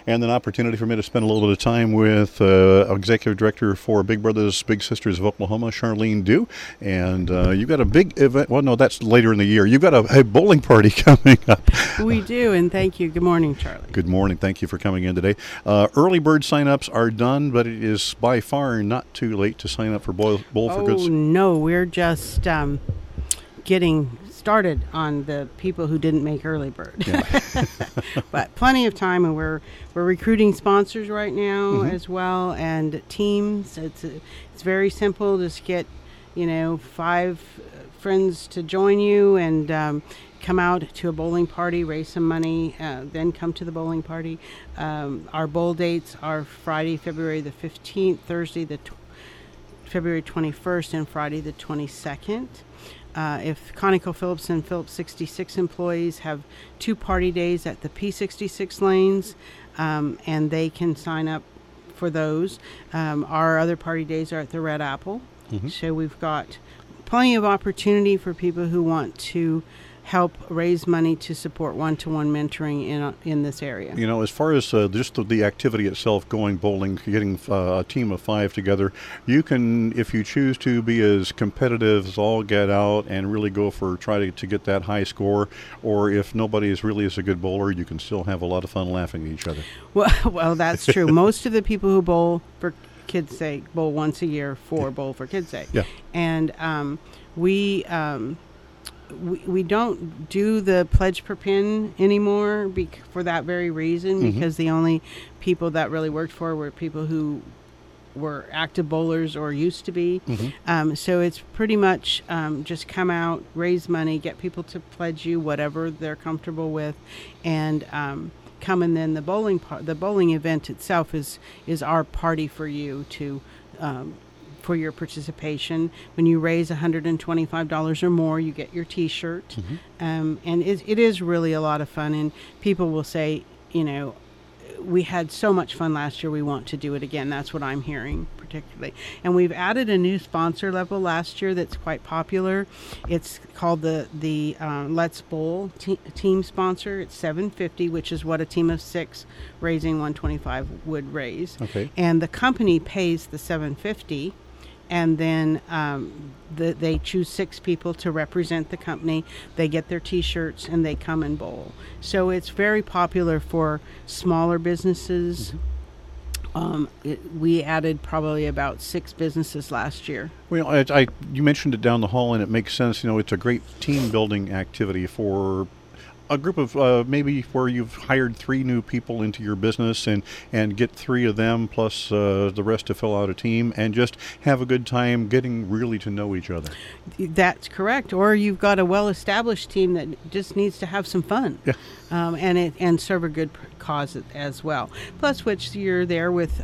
and an opportunity for me to spend a little bit of time with Executive Director for Big Brothers Big Sisters of Oklahoma, Charlene Dew. And you've got a big event. Well, no, that's later in the year. You've got a bowling party coming up. We do, and thank you. Good morning, Charlie. Good morning. Thank you for coming in today. Early bird sign-ups are done, but it is by far not too late to sign up for Bowl for Good. Oh, no, we're just getting started on the people who didn't make early bird. Yeah. But plenty of time, and we're recruiting sponsors right now as well, and teams. It's very simple. Just get 5 friends to join you and come out to a bowling party, raise some money, then come to the bowling party. Our bowl dates are Friday, February the 15th, Thursday the February 21st, and Friday the 22nd. If ConocoPhillips and Phillips 66 employees have 2 party days at the P66 lanes, and they can sign up for those. Our other party days are at the Red Apple. So we've got plenty of opportunity for people who want to help raise money to support one-to-one mentoring in this area. As far as just the activity itself, going bowling, getting a team of 5 together, you can, if you choose to, be as competitive as all get out and really go for try to get that high score. Or if nobody is really a good bowler, you can still have a lot of fun laughing at each other. Well, that's true. Most of the people who bowl for kids' sake bowl once a year for Bowl for Kids' Sake. Yeah. And we don't do the pledge per pin anymore for that very reason, because the only people that really worked for were people who were active bowlers or used to be. So it's pretty much just come out, raise money, get people to pledge you whatever they're comfortable with, and come. And then the bowling event itself is our party for you to for your participation. When you raise $125 or more, you get your T-shirt. And it is really a lot of fun. And people will say, we had so much fun last year, we want to do it again. That's what I'm hearing particularly. And we've added a new sponsor level last year that's quite popular. It's called the Let's Bowl team sponsor. It's $750, which is what a team of 6 raising $125 would raise. Okay. And the company pays the $750. And then they choose 6 people to represent the company. They get their T-shirts, and they come and bowl. So it's very popular for smaller businesses. We added probably about 6 businesses last year. Well, you mentioned it down the hall, and it makes sense. It's a great team-building activity for a group of maybe where you've hired 3 new people into your business and get 3 of them plus the rest to fill out a team and just have a good time getting really to know each other. That's correct. Or you've got a well-established team that just needs to have some fun. Yeah. And serve a good cause as well. Plus, which you're there with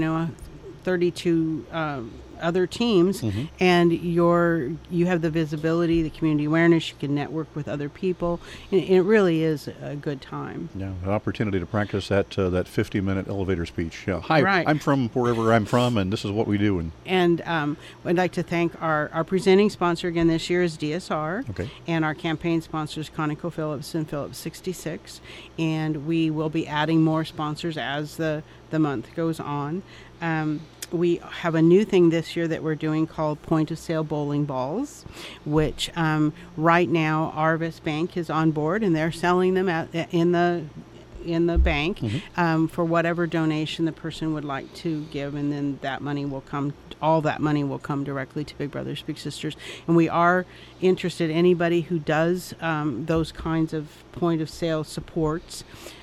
32 other teams, and you have the visibility, the community awareness. You can network with other people. It really is a good time. Yeah, an opportunity to practice that 50-minute elevator speech. Yeah, hi, right. I'm from wherever I'm from, and this is what we do. And I'd like to thank our presenting sponsor again this year is DSR. Okay. And our campaign sponsors ConocoPhillips and Phillips 66. And we will be adding more sponsors as the month goes on. We have a new thing this year that we're doing called point-of-sale bowling balls, which right now Arvis Bank is on board, and they're selling them in the bank for whatever donation the person would like to give, and then all that money will come directly to Big Brothers Big Sisters. And we are interested, anybody who does those kinds of point-of-sale supports,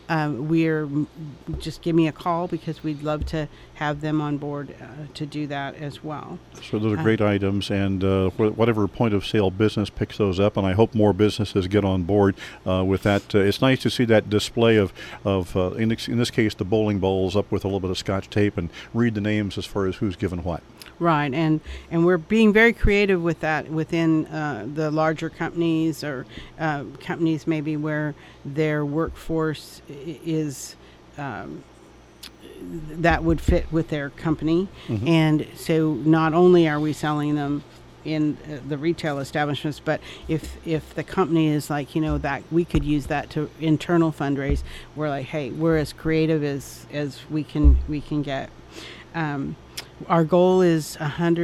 just give me a call, because we'd love to have them on board to do that as well. So those are great items, and whatever point of sale business picks those up, and I hope more businesses get on board with that. It's nice to see that display of in this case, the bowling balls up with a little bit of Scotch tape, and read the names as far as who's given what. Right, and we're being very creative with that within the larger companies, or companies maybe where their workforce is that would fit with their company. And so not only are we selling them in the retail establishments, but if the company is like, that we could use that to internal fundraise, we're like, hey, we're as creative as we can get. Our goal is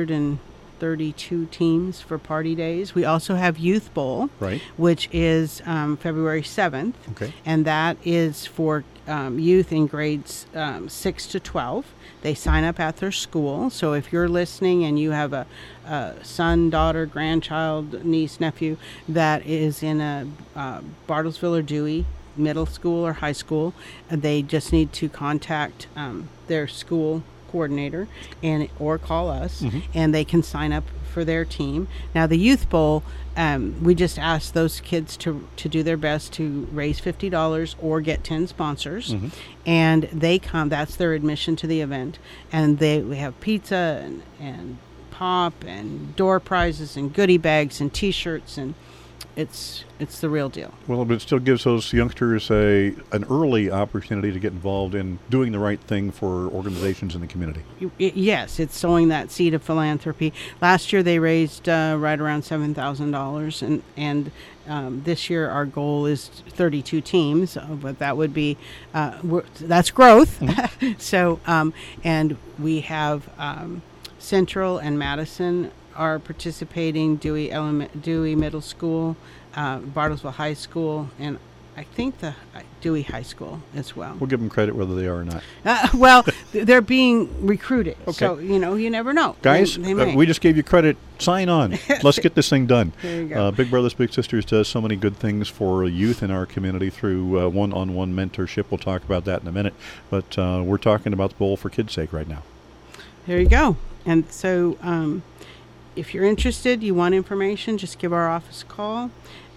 132 teams for party days. We also have Youth Bowl, right, which is February 7th, okay, and that is for youth in grades 6 to 12. They sign up at their school. So if you're listening and you have a son, daughter, grandchild, niece, nephew that is in a Bartlesville or Dewey middle school or high school, they just need to contact their school coordinator or call us, and they can sign up for their team. Now the Youth Bowl, we just ask those kids to do their best to raise $50 or get 10 sponsors, and they come. That's their admission to the event, and we have pizza and pop and door prizes and goodie bags and T-shirts, and it's the real deal. Well, but it still gives those youngsters an early opportunity to get involved in doing the right thing for organizations in the community. Yes, it's sowing that seed of philanthropy. Last year they raised right around $7,000, and this year our goal is 32 teams, but that would be that's growth. So, and we have Central and Madison are participating, Dewey Middle School, Bartlesville High School, and I think the Dewey High School as well. We'll give them credit whether they are or not. Well, they're being recruited, okay. So you never know. Guys, they may. We just gave you credit. Sign on. Let's get this thing done. There you go. Big Brothers Big Sisters does so many good things for youth in our community through one-on-one mentorship. We'll talk about that in a minute, but we're talking about the Bowl for Kids' Sake right now. There you go. And so if you're interested, you want information, just give our office a call.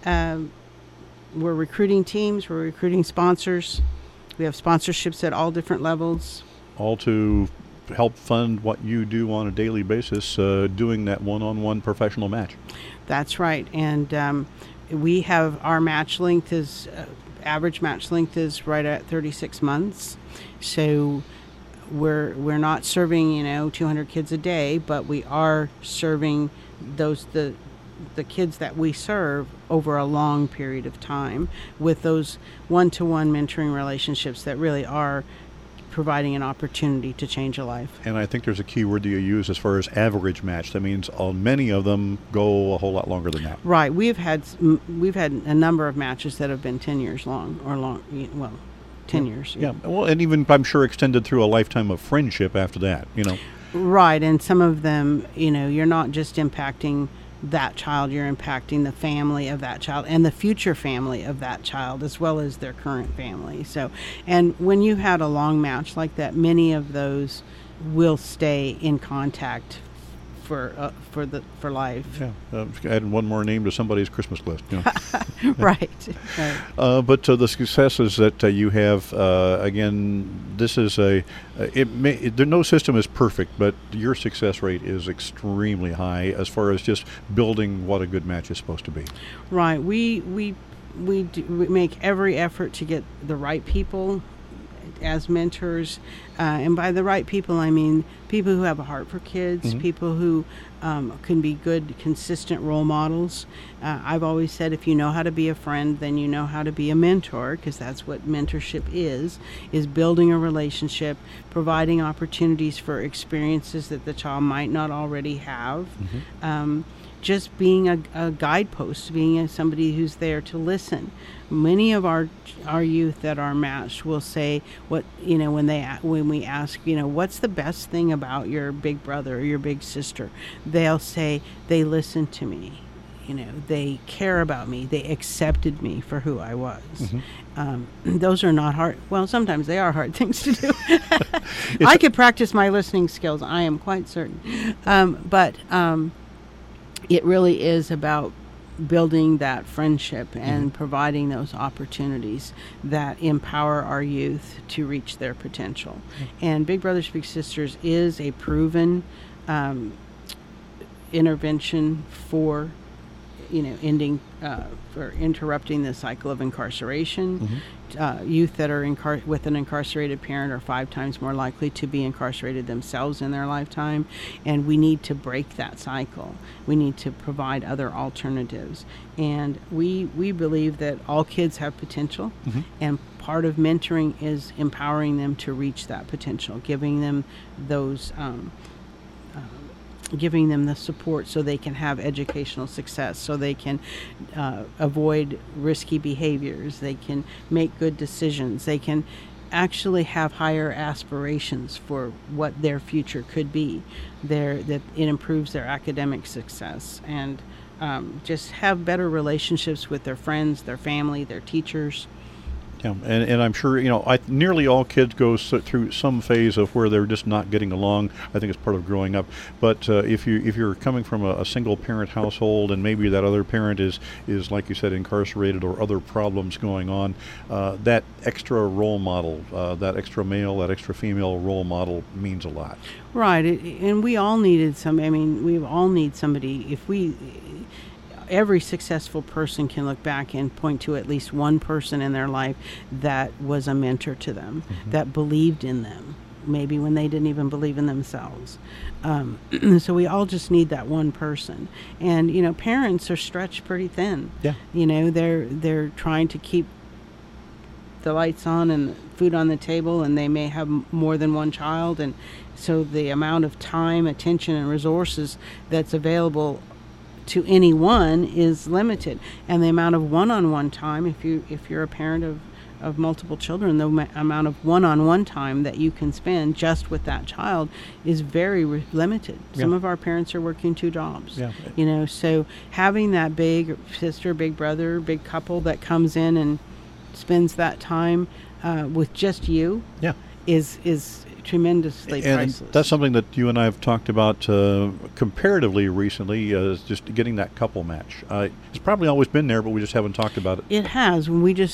We're recruiting teams. We're recruiting sponsors. We have sponsorships at all different levels. All to help fund what you do on a daily basis, doing that one-on-one professional match. That's right. And we have our match length is, average match length is right at 36 months. So we're not serving 200 kids a day, but we are serving the kids that we serve over a long period of time with those one-to-one mentoring relationships that really are providing an opportunity to change a life. And I think there's a key word that you use as far as average match. That means many of them go a whole lot longer than that. Right. We've had a number of matches that have been 10 years long or long. Well, 10 years. Yeah. Well, and even I'm sure extended through a lifetime of friendship after that. Right. And some of them, you're not just impacting that child, you're impacting the family of that child and the future family of that child as well as their current family. So, and when you had a long match like that, many of those will stay in contact for life. Yeah, adding one more name to somebody's Christmas list. Right. But the successes that you have, again, this is no system is perfect, but your success rate is extremely high as far as just building what a good match is supposed to be. Right. We make every effort to get the right people as mentors, and by the right people I mean people who have a heart for kids, people who can be good, consistent role models. I've always said if you know how to be a friend, then you know how to be a mentor, because that's what mentorship is building a relationship, providing opportunities for experiences that the child might not already have. Just being a guidepost, being somebody who's there to listen. Many of our youth that are matched will say, when we ask, what's the best thing about your big brother or your big sister? They'll say, they listen to me. They care about me. They accepted me for who I was. Those are not hard. Well, sometimes they are hard things to do. I could practice my listening skills, I am quite certain. But it really is about building that friendship and providing those opportunities that empower our youth to reach their potential. And Big Brothers Big Sisters is a proven intervention for ending or interrupting the cycle of incarceration. Mm-hmm. Youth that are with an incarcerated parent are 5 times more likely to be incarcerated themselves in their lifetime, and we need to break that cycle. We need to provide other alternatives, and we believe that all kids have potential, Mm-hmm. and part of mentoring is empowering them to reach that potential, giving them those giving them the support so they can have educational success, so they can avoid risky behaviors, they can make good decisions, they can actually have higher aspirations for what their future could be. That it improves their academic success, and just have better relationships with their friends, their family, their teachers. Yeah, and I'm sure, nearly all kids go through some phase of where they're just not getting along. I think it's part of growing up. But if you're coming from a single parent household, and maybe that other parent is like you said, incarcerated or other problems going on, that extra role model, that extra male, that extra female role model means a lot. Right, and we all needed we all need somebody. Every successful person can look back and point to at least one person in their life that was a mentor to them, Mm-hmm. that believed in them, maybe when they didn't even believe in themselves. So we all just need that one person. And, parents are stretched pretty thin. Yeah. They're trying to keep the lights on and food on the table, and they may have more than one child. And so the amount of time, attention, and resources that's available to anyone is limited, and the amount of one-on-one time, if you're a parent of multiple children, the amount of one-on-one time that you can spend just with that child is very limited. Yeah. Some of our parents are working 2 jobs. Yeah. So having that big sister, big brother, big couple that comes in and spends that time with just you, Yeah. is tremendously and priceless. that's something that you and I have talked about comparatively recently, is just getting that couple match. It's probably always been there, but we just haven't talked about it. It has.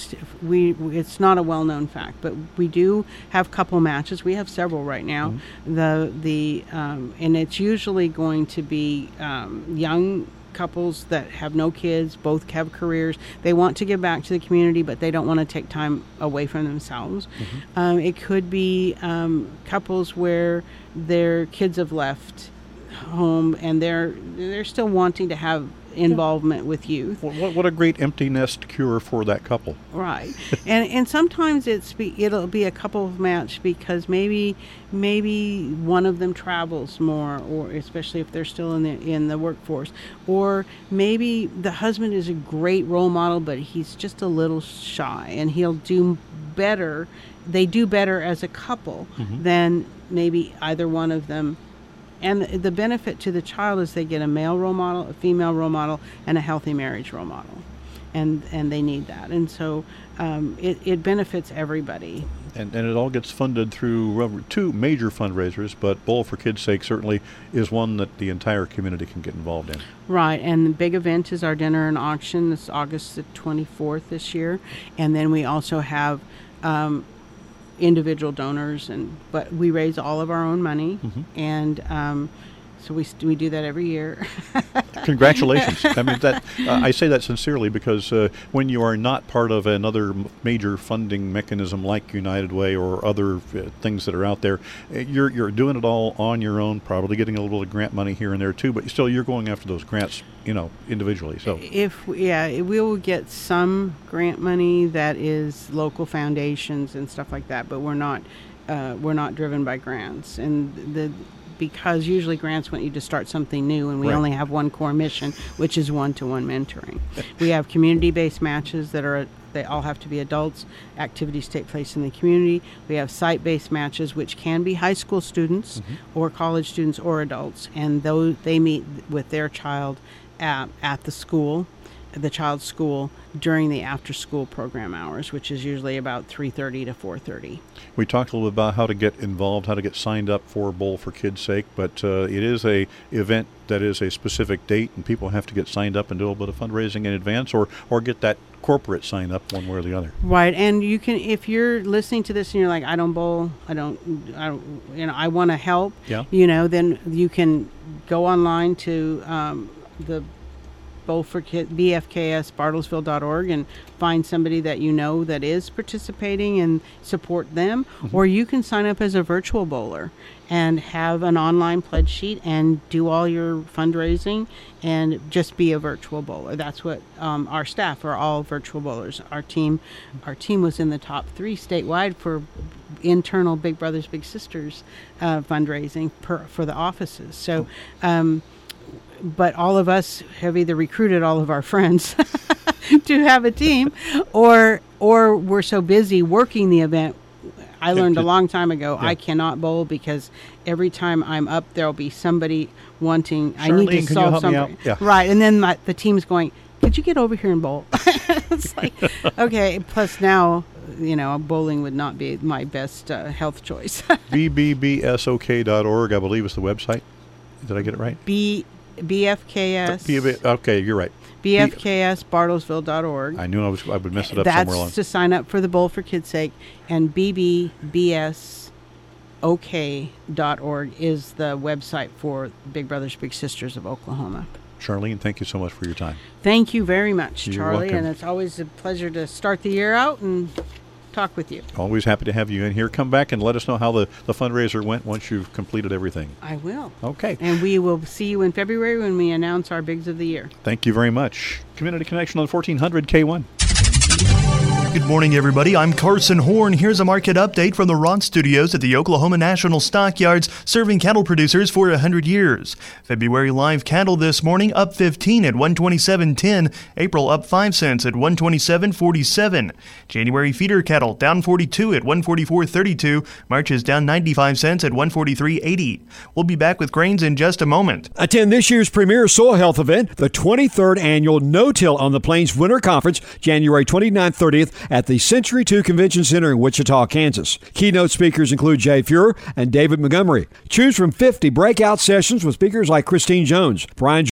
It's not a well-known fact, but we do have couple matches. We have several right now. Mm-hmm. And it's usually going to be young couples that have no kids, both have careers. They want to give back to the community, but they don't want to take time away from themselves. Mm-hmm. It could be couples where their kids have left home and they're still wanting to have involvement with youth. What a great empty nest cure for that couple. Right. and sometimes it'll be a couple match because maybe one of them travels more, or especially if they're still in the workforce, or maybe the husband is a great role model but he's just a little shy, and he'll do better. They do better as a couple Mm-hmm. than maybe either one of them. And the benefit to the child is they get a male role model, a female role model, and a healthy marriage role model. And they need that. And so it benefits everybody. And it all gets funded through 2 major fundraisers, but Bowl for Kids' Sake certainly is one that the entire community can get involved in. Right, and the big event is our dinner and auction. It's August the 24th this year. And then we also have individual donors, but we raise all of our own money, Mm-hmm. and so we do that every year. Congratulations. I mean, that I say that sincerely because when you are not part of another major funding mechanism like United Way or other things that are out there, you're doing it all on your own, probably getting a little grant money here and there too, but still you're going after those grants, individually. So we will get some grant money that is local foundations and stuff like that, but we're not driven by grants, and because usually grants want you to start something new, and we Right. only have one core mission, which is one-to-one mentoring. We have community-based matches they all have to be adults. Activities take place in the community. We have site-based matches, which can be high school students or college students or adults, and those they meet with their child at the school, the child's school, during the after-school program hours, which is usually about 3:30 to 4:30. we talked a little bit about how to get involved, how to get signed up for Bowl for Kids' Sake, but it is a event that is a specific date, and people have to get signed up and do a little bit of fundraising in advance, or get that corporate sign up one way or the other. Right, and you can, if you're listening to this and you're like, I don't bowl, I want to help. Yeah. Then you can go online to the bfks.bartlesville.org and find somebody that you know that is participating and support them. Or you can sign up as a virtual bowler and have an online pledge sheet and do all your fundraising and just be a virtual bowler. That's what our staff are, all virtual bowlers. Our team was in the top 3 statewide for internal Big Brothers Big Sisters fundraising for the offices. So but all of us have either recruited all of our friends to have a team, or we're so busy working the event. I learned a long time ago, I cannot bowl because every time I'm up, there'll be somebody wanting, I need to solve something. Yeah. Right, and then the team's going, could you get over here and bowl? It's like, okay, plus now, bowling would not be my best health choice. bbbsok.org, I believe, is the website. Did I get it right? BFKS. Okay, you're right. BFKS.bartlesville.org. I knew I would mess it up somewhere along. That's to sign up for the Bowl for Kids' Sake. And BBBSOK.org is the website for Big Brothers Big Sisters of Oklahoma. Charlene, thank you so much for your time. Thank you very much, You're Charlie. welcome. And it's always a pleasure to start the year out and talk with you. Always happy to have you in here. Come back and let us know how the fundraiser went once you've completed everything. I will. Okay. And we will see you in February when we announce our Bigs of the Year. Thank you very much. Community Connection on 1400 K1. Good morning, everybody. I'm Carson Horn. Here's a market update from the Ron Studios at the Oklahoma National Stockyards, serving cattle producers for 100 years. February live cattle this morning up 15 at 127.10. April up 5 cents at 127.47. January feeder cattle down 42 at 144.32. March is down 95 cents at 143.80. We'll be back with grains in just a moment. Attend this year's premier soil health event, the 23rd annual No-Till on the Plains Winter Conference, January 29th-30th at the Century 2 Convention Center in Wichita, Kansas. Keynote speakers include Jay Fuhrer and David Montgomery. Choose from 50 breakout sessions with speakers like Christine Jones, Brian